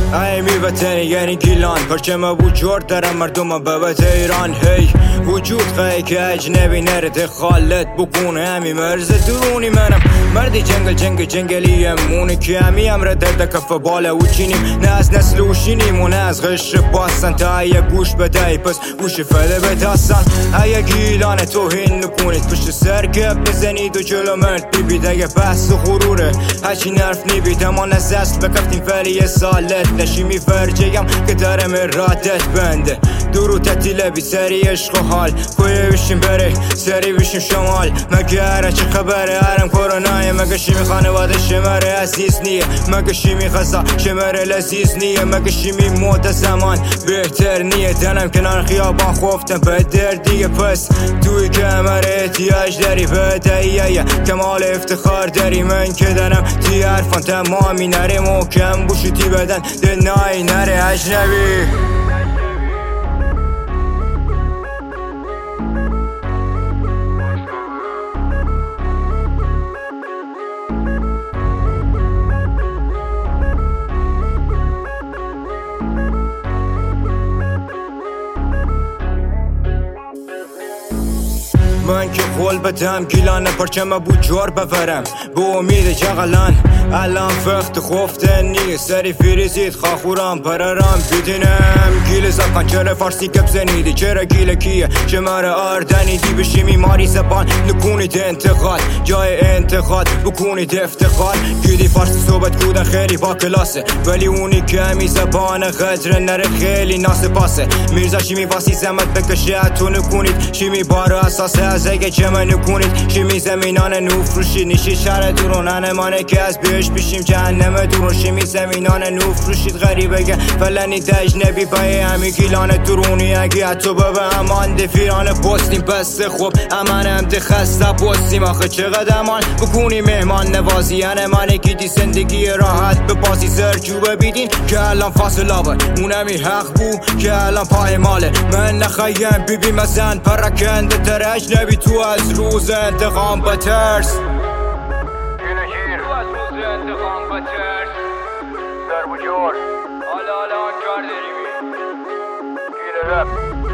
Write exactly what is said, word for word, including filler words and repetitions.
ای می وطنی یعنی گیلان پرچم وجود دارم مردم بابت ایران هی وجود خواهی که اجنبی نرده خالت بکنه همی مرز درونی منم مردی جنگل جنگ جنگلی مونه که همی امر درد کف بالا و چینیم نه از نسل وشینیم و نه از غشر باسن تا یه گوش بدهی پس گوش فده بتاسن ای گیلان توهین نکنید پشت سر گپ بزنید و جلو مرد بیبید اگه بحث و غروره هرچی نرف نیبید اما نزست بکفتیم فری سالت نشیمی فرجیم که درم ارادت بنده درو تطیله بی سری عشق و حال کویه بشیم بره سری بشیم شمال مگه هره چه خبره هرم کرونایه مگه شیمی خانواده شمره عزیز نیه مگه شیمی غذا شمره لذیذ نیه مگه شیمی موت زمان بهتر نیه دنم کنار خیابان خوفتم به دردیه پس توی کمر احتیاج داری به دهیه کمال افتخار داری من که دارم تی حرفان تمامی نره محکم بوشی تی بدن دنای نره اجنبی من که قول بدم گیلان پرچم بوجار بفرم به امید جغلان الان فخت خفته نیست سری فریزید خاخورم پررم بیدینم گیل زبان چرا فارسی گپ زنیدی چرا گیل کیه شمار آردنیدی بشی میماری زبان نکنید انتقاد جای انتقاد بکنید افتخار گیدی فارسی صحبت کودن خیلی با کلاسه ولی اونی که همی زبان غدر نره خیلی ناسپاسه میرزا شیمی واسی زمت بکشه اتو نکنید شیمی بارو اساسه از اگه جمع نکنید شیمی زمینان نوفروشید نیشی شهر درونن مانه که از بیش بیشیم جهنم درون شیمی زمینان نوفروشید غریبه که فلنی دجنبی بای همی گیلان درونی اگه حتی به امان دفیران پستیم بسته خوب امانم ده خسته پستیم آخه چقدر امان بکنی مهمان نوازی انمانه که دی زندگی راحت به بازی زرچوبه بیدین که الان فاصل آور اونمی حق بو که الان پای ماله من نخوایم بیبی مزن پرکنده تر اجنبی تو از روز انتقام بترس انتقام بترس در بجور حالا حالا کار داریم گیره رب